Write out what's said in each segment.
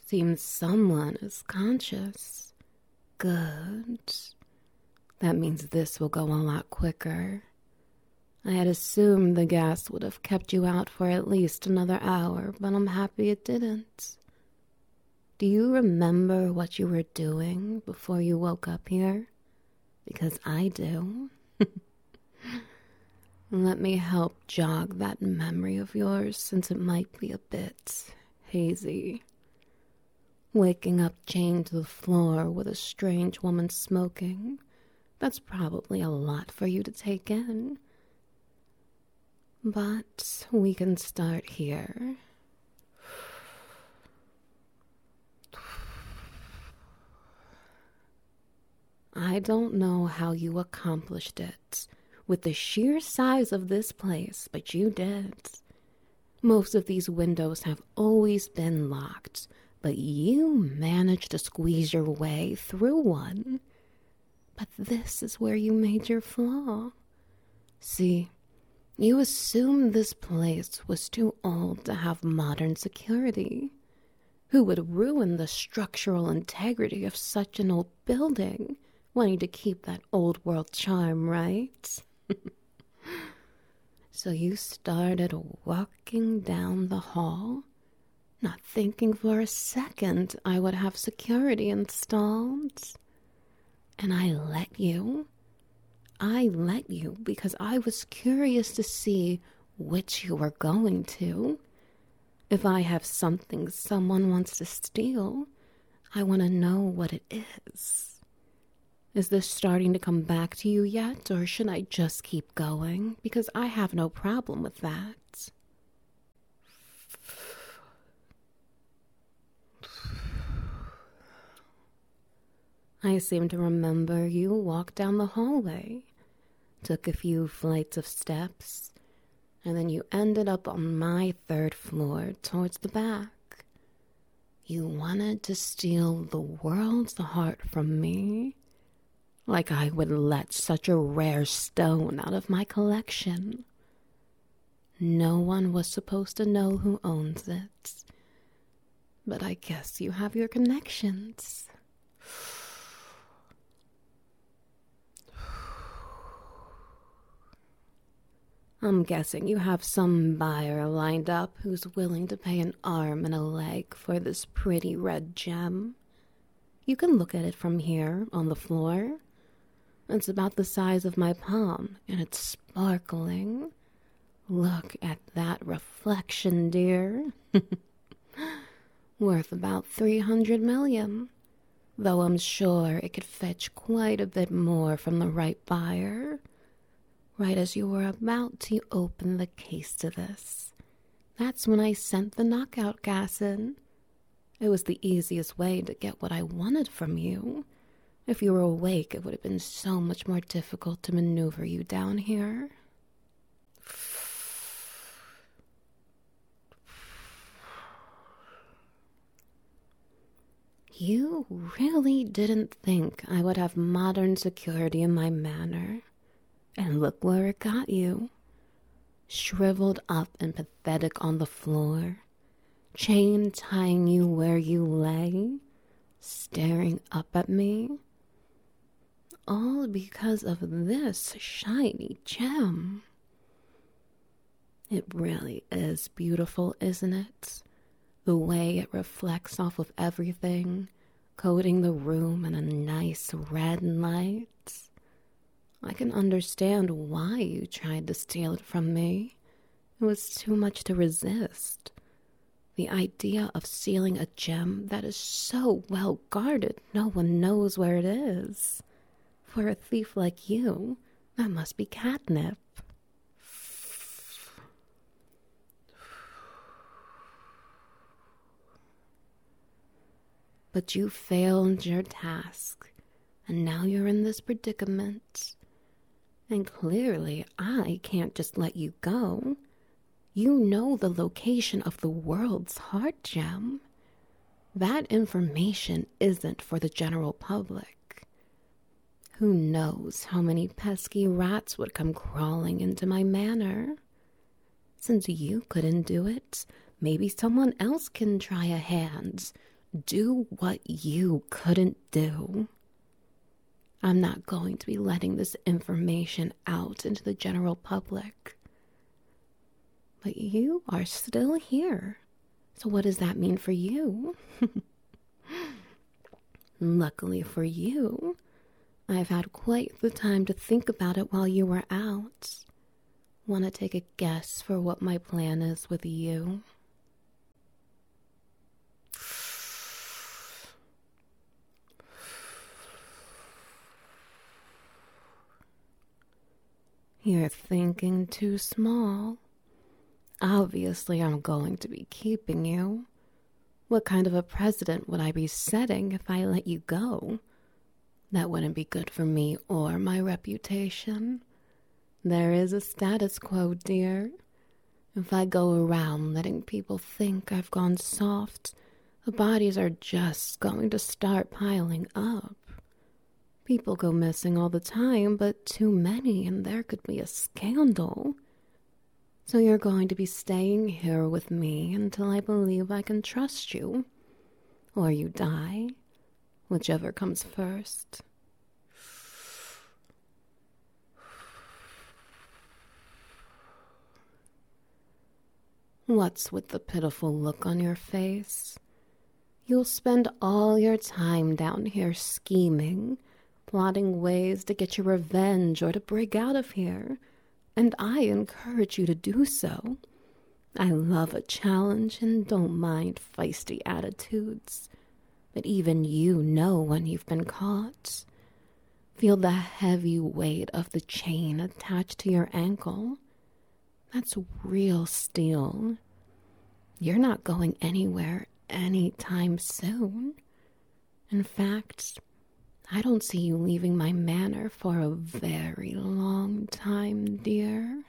Seems someone is conscious. Good. That means this will go a lot quicker. I had assumed the gas would have kept you out for at least another hour, but I'm happy it didn't. Do you remember what you were doing before you woke up here? Because I do. Let me help jog that memory of yours, since it might be a bit hazy. Waking up chained to the floor with a strange woman smoking, that's probably a lot for you to take in. But we can start here. I don't know how you accomplished it with the sheer size of this place, but you did. Most of these windows have always been locked, but you managed to squeeze your way through one. But this is where you made your flaw. See, you assumed this place was too old to have modern security. Who would ruin the structural integrity of such an old building, wanting to keep that old world charm, right? So you started walking down the hall, not thinking for a second I would have security installed. And I let you. I let you because I was curious to see which you were going to. If I have something someone wants to steal, I want to know what it is. Is this starting to come back to you yet, or should I just keep going? Because I have no problem with that. I seem to remember you walked down the hallway, took a few flights of steps, and then you ended up on my third floor towards the back. You wanted to steal the world's heart from me, like I would let such a rare stone out of my collection. No one was supposed to know who owns it, but I guess you have your connections. I'm guessing you have some buyer lined up who's willing to pay an arm and a leg for this pretty red gem. You can look at it from here on the floor. It's about the size of my palm, and it's sparkling. Look at that reflection, dear. Worth about 300 million, though I'm sure it could fetch quite a bit more from the right buyer. Right as you were about to open the case to this, that's when I sent the knockout gas in. It was the easiest way to get what I wanted from you. If you were awake, it would have been so much more difficult to maneuver you down here. You really didn't think I would have modern security in my manor. And look where it got you. Shriveled up and pathetic on the floor, chain tying you where you lay, staring up at me. All because of this shiny gem. It really is beautiful, isn't it? The way it reflects off of everything, coating the room in a nice red light. I can understand why you tried to steal it from me. It was too much to resist. The idea of stealing a gem that is so well guarded, no one knows where it is. For a thief like you, that must be catnip. But you failed your task, and now you're in this predicament. And clearly, I can't just let you go. You know the location of the world's heart gem. That information isn't for the general public. Who knows how many pesky rats would come crawling into my manor? Since you couldn't do it, maybe someone else can try a hand. Do what you couldn't do. I'm not going to be letting this information out into the general public. But you are still here. So what does that mean for you? Luckily for you, I've had quite the time to think about it while you were out. Want to take a guess for what my plan is with you? You're thinking too small. Obviously, I'm going to be keeping you. What kind of a precedent would I be setting if I let you go? That wouldn't be good for me or my reputation. There is a status quo, dear. If I go around letting people think I've gone soft, the bodies are just going to start piling up. People go missing all the time, but too many and there could be a scandal. So you're going to be staying here with me until I believe I can trust you. Or you die, whichever comes first. What's with the pitiful look on your face? You'll spend all your time down here scheming, plotting ways to get your revenge or to break out of here, and I encourage you to do so. I love a challenge and don't mind feisty attitudes, but even you know when you've been caught. Feel the heavy weight of the chain attached to your ankle. That's real steel. You're not going anywhere anytime soon. In fact, I don't see you leaving my manor for a very long time, dear.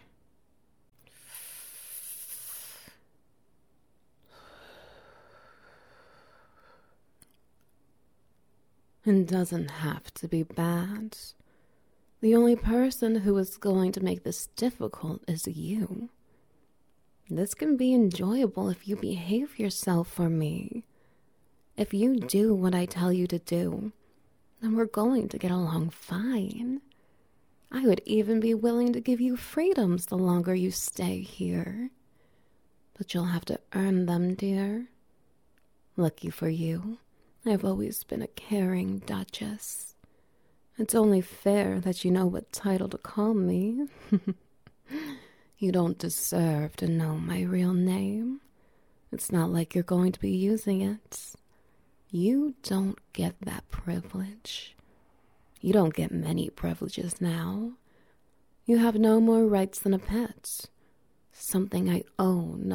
It doesn't have to be bad. The only person who is going to make this difficult is you. This can be enjoyable if you behave yourself for me. If you do what I tell you to do, then we're going to get along fine. I would even be willing to give you freedoms the longer you stay here. But you'll have to earn them, dear. Lucky for you, I've always been a caring duchess. It's only fair that you know what title to call me. You don't deserve to know my real name. It's not like you're going to be using it. You don't get that privilege. You don't get many privileges now. You have no more rights than a pet. Something I own,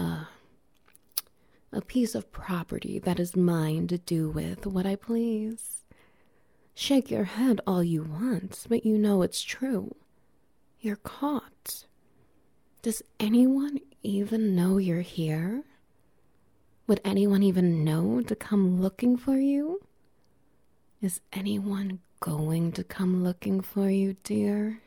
a piece of property that is mine to do with what I please. Shake your head all you want, but you know it's true. You're caught. Does anyone even know you're here? Would anyone even know to come looking for you? Is anyone going to come looking for you, dear?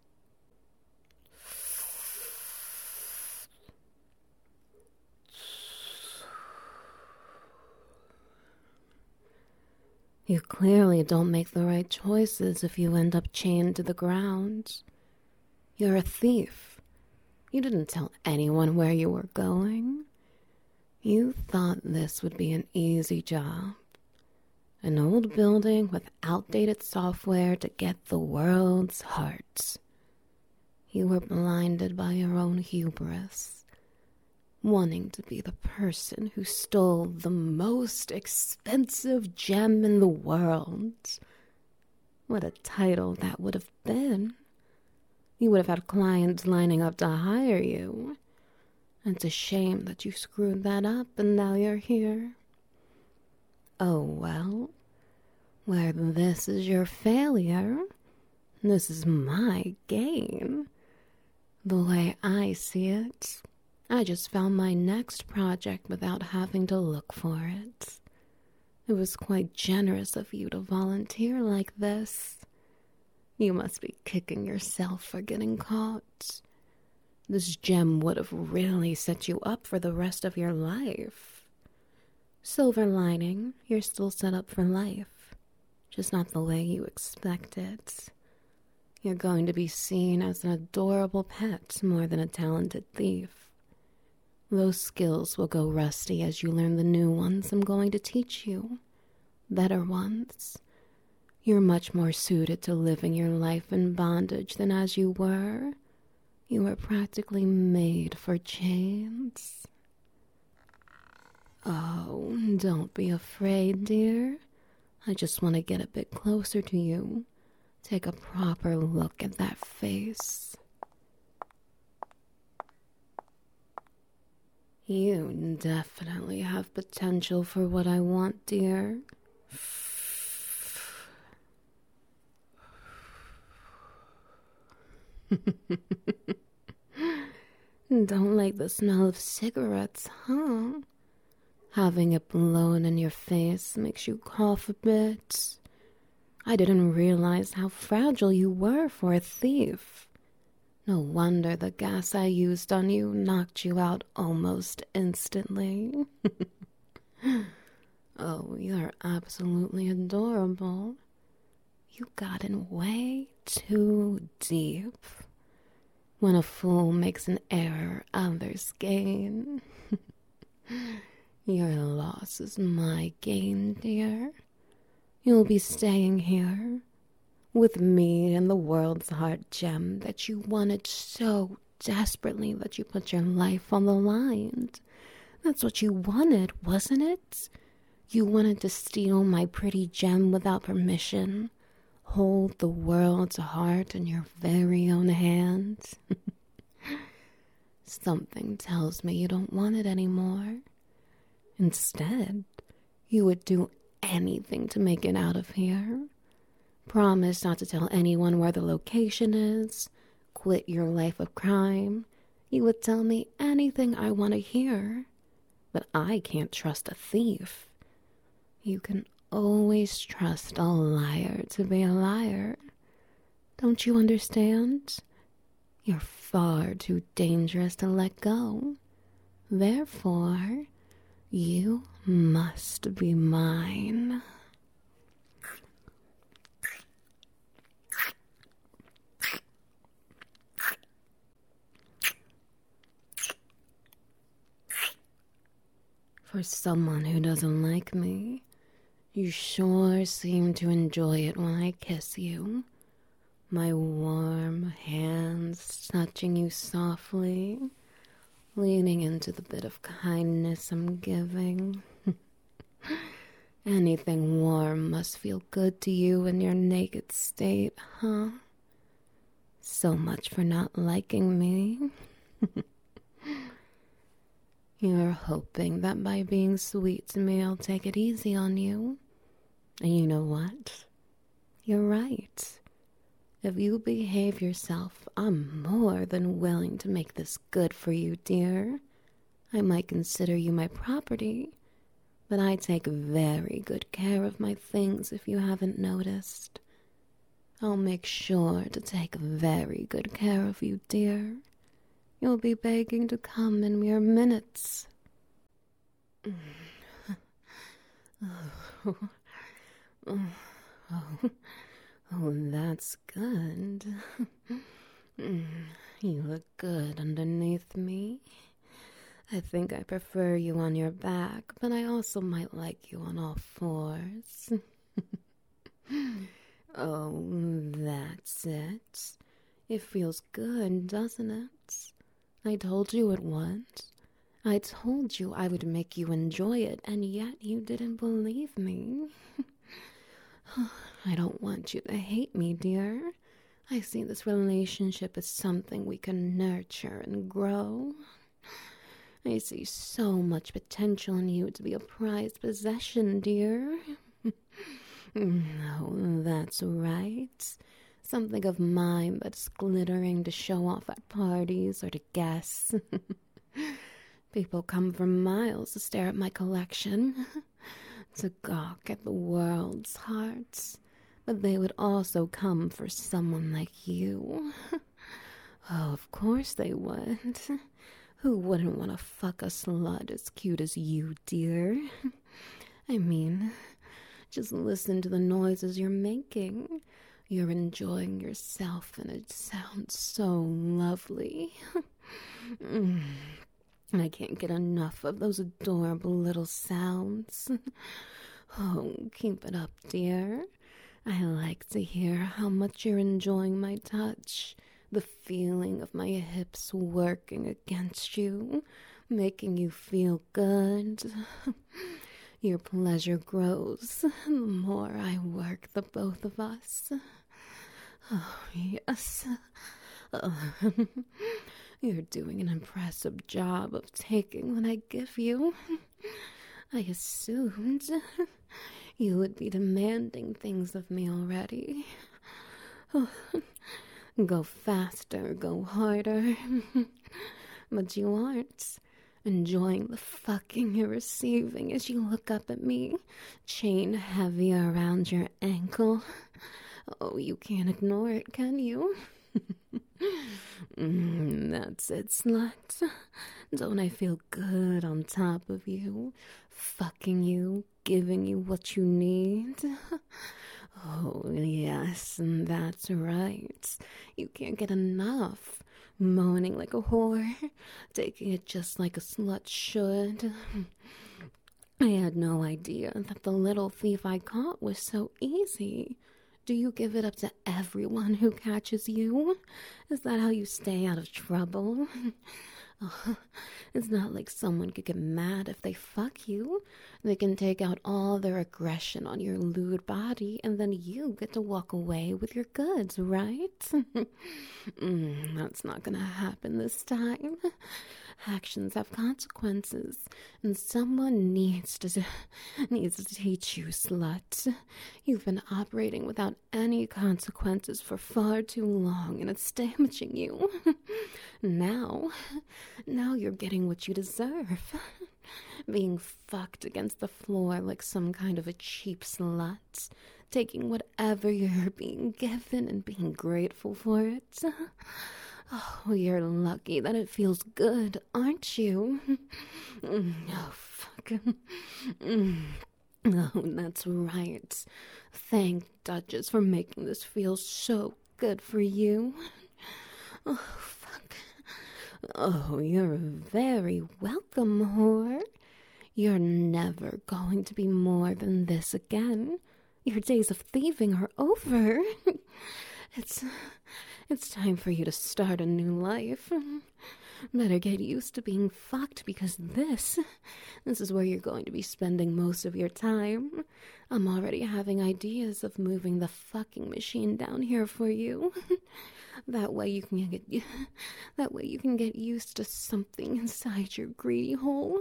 You clearly don't make the right choices if you end up chained to the ground. You're a thief. You didn't tell anyone where you were going. You thought this would be an easy job. An old building with outdated software to get the world's heart. You were blinded by your own hubris, wanting to be the person who stole the most expensive gem in the world. What a title that would have been. You would have had clients lining up to hire you. It's a shame that you screwed that up and now you're here. Oh well, where this is your failure, this is my gain. The way I see it, I just found my next project without having to look for it. It was quite generous of you to volunteer like this. You must be kicking yourself for getting caught. This gem would have really set you up for the rest of your life. Silver lining, you're still set up for life, just not the way you expected. You're going to be seen as an adorable pet more than a talented thief. Those skills will go rusty as you learn the new ones I'm going to teach you. Better ones. You're much more suited to living your life in bondage than as you were. You were practically made for chains. Oh, don't be afraid, dear. I just want to get a bit closer to you. Take a proper look at that face. You definitely have potential for what I want, dear. Don't like the smell of cigarettes, huh? Having it blown in your face makes you cough a bit. I didn't realize how fragile you were for a thief. No wonder the gas I used on you knocked you out almost instantly. Oh, you're absolutely adorable. You got in way too deep. When a fool makes an error, others gain. Your loss is my gain, dear. You'll be staying here with me and the world's heart gem that you wanted so desperately that you put your life on the line. That's what you wanted, wasn't it? You wanted to steal my pretty gem without permission. Hold the world's heart in your very own hands. Something tells me you don't want it anymore. Instead, you would do anything to make it out of here. Promise not to tell anyone where the location is. Quit your life of crime. You would tell me anything I want to hear. But I can't trust a thief. You can always trust a liar to be a liar. Don't you understand? You're far too dangerous to let go. Therefore, you must be mine. For someone who doesn't like me, you sure seem to enjoy it when I kiss you. My warm hands touching you softly, leaning into the bit of kindness I'm giving. Anything warm must feel good to you in your naked state, huh? So much for not liking me. You're hoping that by being sweet to me, I'll take it easy on you. And you know what? You're right. If you behave yourself, I'm more than willing to make this good for you, dear. I might consider you my property, but I take very good care of my things if you haven't noticed. I'll make sure to take very good care of you, dear. You'll be begging to come in mere minutes. Oh, that's good. You look good underneath me. I think I prefer you on your back, but I also might like you on all fours. Oh, that's it. It feels good, doesn't it? I told you it would. I told you I would make you enjoy it, and yet you didn't believe me. I don't want you to hate me, dear. I see this relationship as something we can nurture and grow. I see so much potential in you to be a prized possession, dear. No, that's right. Something of mine that's glittering to show off at parties or to guess. People come for miles to stare at my collection, to gawk at the world's hearts, but they would also come for someone like you. Oh, of course they would. Who wouldn't want to fuck a slut as cute as you, dear? I mean, just listen to the noises you're making. You're enjoying yourself, and it sounds so lovely. I can't get enough of those adorable little sounds. Oh, keep it up, dear. I like to hear how much you're enjoying my touch, the feeling of my hips working against you, making you feel good. Your pleasure grows the more I work the both of us. Oh, yes. Oh, you're doing an impressive job of taking what I give you. I assumed you would be demanding things of me already. Oh, go faster, go harder. But you aren't. Enjoying the fucking you're receiving as you look up at me, chain heavy around your ankle. Oh, you can't ignore it, can you? That's it, slut. Don't I feel good on top of you, fucking you, giving you what you need? Oh, yes, that's right. You can't get enough. Moaning like a whore, taking it just like a slut should. I had no idea that the little thief I caught was so easy. Do you give it up to everyone who catches you? Is that how you stay out of trouble? Oh, it's not like someone could get mad if they fuck you. They can take out all their aggression on your lewd body, and then you get to walk away with your goods, right? That's not gonna happen this time. Actions have consequences, and someone needs to teach you, slut. You've been operating without any consequences for far too long, and it's damaging you. Now you're getting what you deserve. Being fucked against the floor like some kind of a cheap slut. Taking whatever you're being given and being grateful for it. Oh, you're lucky that it feels good, aren't you? Oh, fuck. Oh, that's right. Thank Duchess for making this feel so good for you. Oh, fuck. Oh, you're very welcome, whore. You're never going to be more than this again. Your days of thieving are over. It's time for you to start a new life. Better get used to being fucked because this is where you're going to be spending most of your time. I'm already having ideas of moving the fucking machine down here for you. That way you can get used to something inside your greedy hole.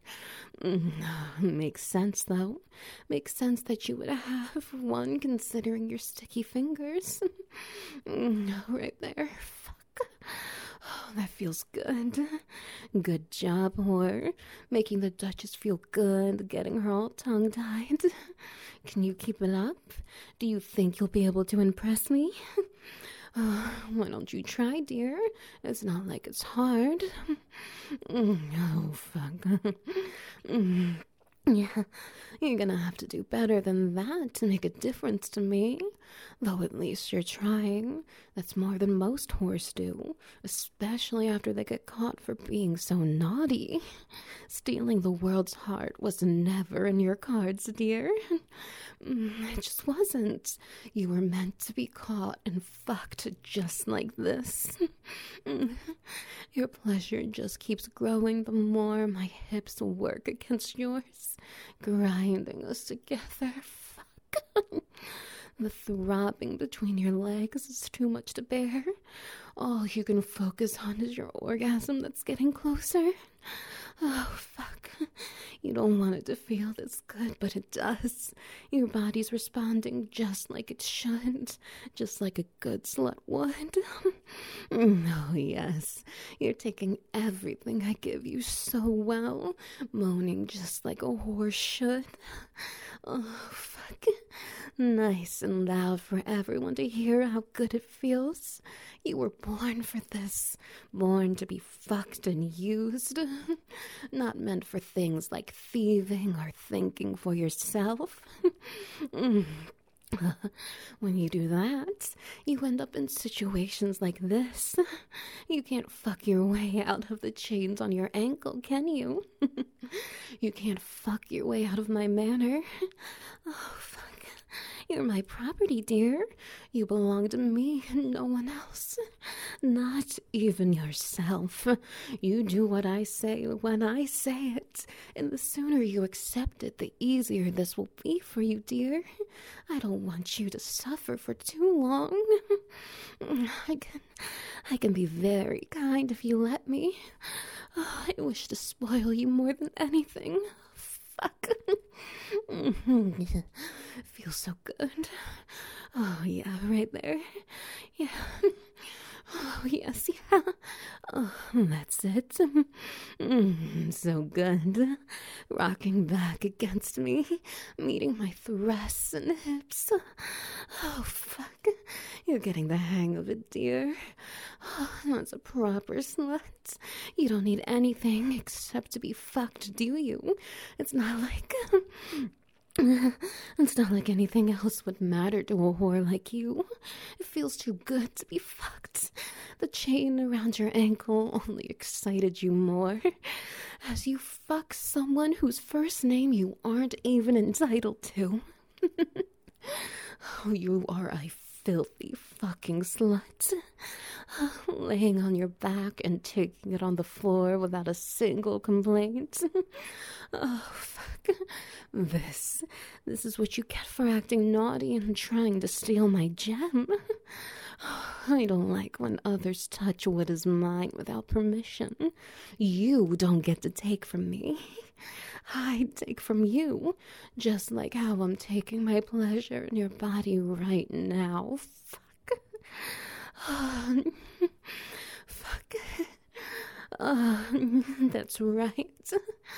Makes sense though. Makes sense that you would have one considering your sticky fingers. Right there. Fuck. Oh, that feels good. Good job, whore. Making the Duchess feel good, getting her all tongue-tied. Can you keep it up? Do you think you'll be able to impress me? Why don't you try, dear? It's not like it's hard. Oh, fuck. Yeah, you're gonna have to do better than that to make a difference to me. Though at least you're trying. That's more than most whores do, especially after they get caught for being so naughty. Stealing the world's heart was never in your cards, dear. It just wasn't. You were meant to be caught and fucked just like this. Your pleasure just keeps growing the more my hips work against yours, grinding us together. Fuck. The throbbing between your legs is too much to bear. All you can focus on is your orgasm that's getting closer. Oh, fuck. You don't want it to feel this good, but it does. Your body's responding just like it should. Just like a good slut would. Oh, yes. You're taking everything I give you so well. Moaning just like a whore should. Oh, fuck. Nice and loud for everyone to hear how good it feels. You were born for this. Born to be fucked and used. Not meant for things like thieving or thinking for yourself. When you do that, you end up in situations like this. You can't fuck your way out of the chains on your ankle, can you? You can't fuck your way out of my manor. Oh, fuck. You're my property, dear. You belong to me and no one else. Not even yourself. You do what I say when I say it. And the sooner you accept it, the easier this will be for you, dear. I don't want you to suffer for too long. I can be very kind if you let me. Oh, I wish to spoil you more than anything. Fuck. Feels so good. Oh, yeah, right there. Yeah. Oh, yes, yeah. Oh, that's it. So good. Rocking back against me, meeting my thrusts and hips. Oh, fuck. You're getting the hang of it, dear. Oh, that's a proper slut. You don't need anything except to be fucked, do you? It's not like... It's not like anything else would matter to a whore like you. It feels too good to be fucked. The chain around your ankle only excited you more. As you fuck someone whose first name you aren't even entitled to. Oh, you are a filthy fucking slut. Laying on your back and taking it on the floor without a single complaint. Oh, fuck. This is what you get for acting naughty and trying to steal my gem. I don't like when others touch what is mine without permission. You don't get to take from me. I take from you, just like how I'm taking my pleasure in your body right now. Fuck. Fuck. That's right.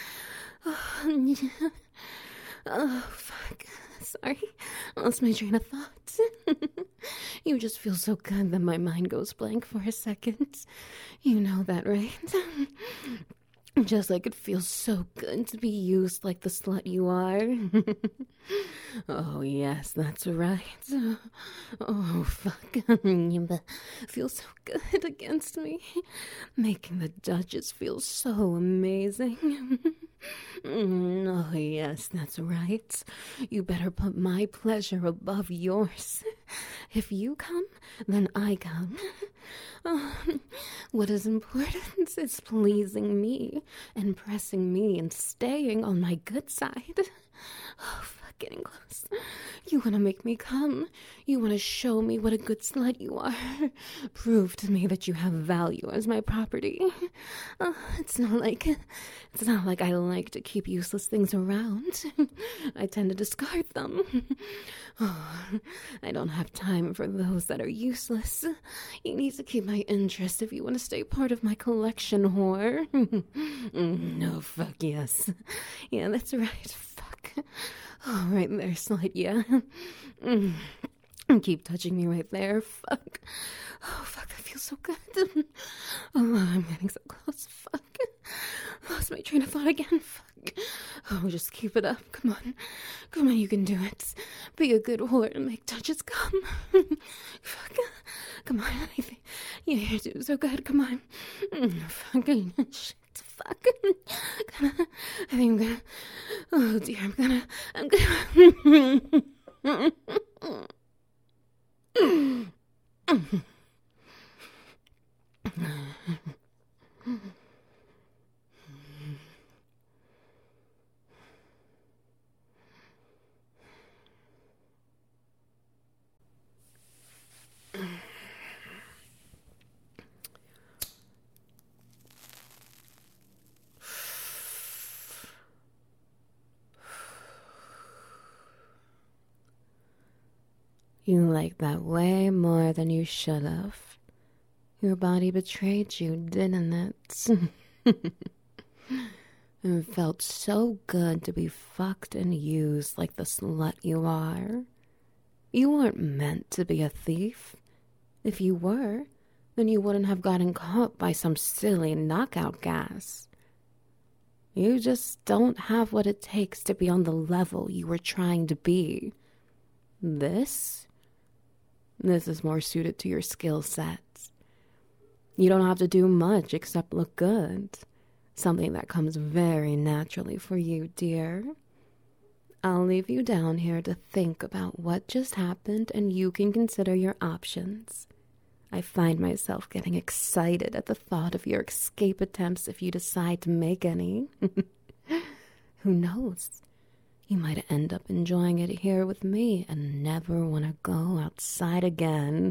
Oh, fuck. Sorry. Lost my train of thought. You just feel so good that my mind goes blank for a second. You know that, right? Just like it feels so good to be used like the slut you are. Oh, yes, that's right. Oh, fuck. Feels so good against me. Making the Duchess feel so amazing. Oh, yes, that's right. You better put my pleasure above yours. If you come, then I come. Oh, what is important is pleasing me, impressing me, and staying on my good side. Oh, fuck, getting close. You want to make me come. You want to show me what a good slut you are. Prove to me that you have value as my property. It's not like I like to keep useless things around. I tend to discard them. Oh, I don't have time for those that are useless. You need to keep my interest if you want to stay part of my collection, whore. No, fuck yes. Yeah, that's right. Fuck. Oh, right there, slut, yeah. Keep touching me right there. Fuck. Oh, fuck, that feels so good. Oh, I'm getting so close. Fuck. Lost my train of thought again. Fuck. Oh, just keep it up. Come on. Come on, you can do it. Be a good whore and make touches come. Fuck. Come on, anything. Yeah, you're doing so good. Come on. Fucking shit. Fuck. I think I'm gonna. Oh dear, I'm gonna. You like that way more than you should have. Your body betrayed you, didn't it? It felt so good to be fucked and used like the slut you are. You weren't meant to be a thief. If you were, then you wouldn't have gotten caught by some silly knockout gas. You just don't have what it takes to be on the level you were trying to be. This? This is more suited to your skill sets. You don't have to do much except look good. Something that comes very naturally for you, dear. I'll leave you down here to think about what just happened, and you can consider your options. I find myself getting excited at the thought of your escape attempts if you decide to make any. Who knows? You might end up enjoying it here with me and never want to go outside again.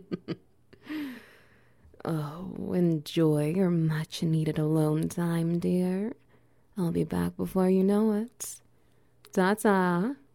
Oh, enjoy your much-needed alone time, dear. I'll be back before you know it. Ta-ta.